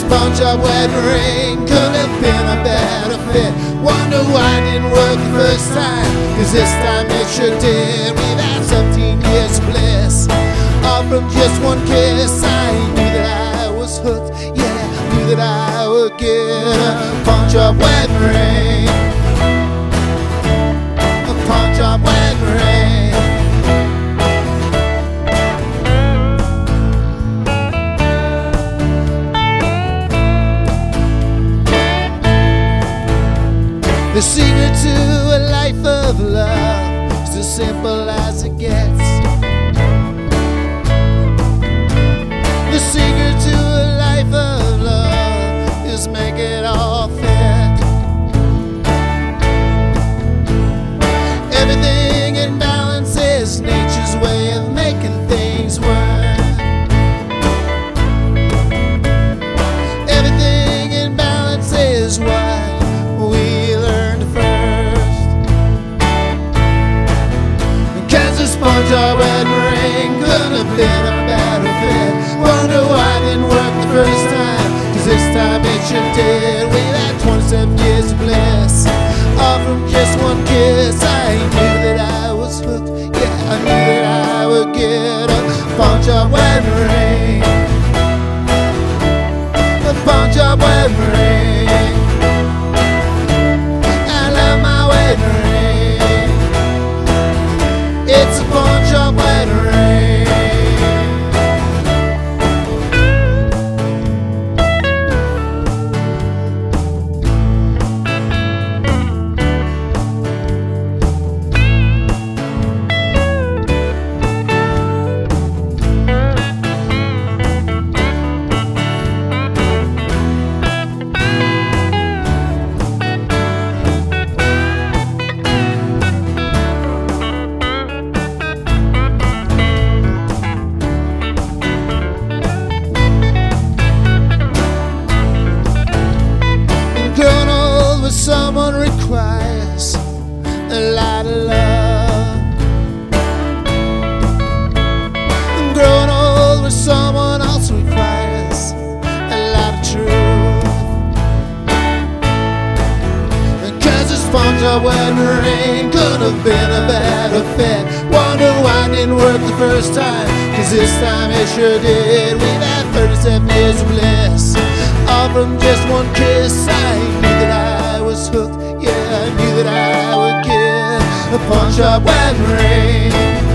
SpongeBob wedding ring could have been a better fit. Wonder why it didn't work the first time, 'cause this time it sure did. We've had 17 years of bliss, all from just one kiss. I knew that I was hooked, yeah, knew that I would get a SpongeBob wedding ring, a SpongeBob wedding ring. The secret to a life of love is as simple as it gets. The secret to a life of love is make it all fit. Everything in balance is nature's way of making things work. Everything in balance is what we learned first. Cause the SpongeBob wedding ring could have been a better fit. Wonder why it didn't work the first time, 'cause this time it sure did. We had 27 years of bliss, all from just one kiss. I knew that I was hooked, yeah, I knew that I would get a SpongeBob wedding ring, a SpongeBob wedding ring. It's a SpongeBob wedding ring. Someone requires a lot of love. Growing old with someone else requires a lot of truth. Cause the SpongeBob wedding ring could have been a better fit. Wonder why it didn't work the first time, 'cause this time it sure did. We've had 37 years of bliss, all from just one kiss. I knew that I was hooked, yeah, I knew that I would get a SpongeBob wedding ring.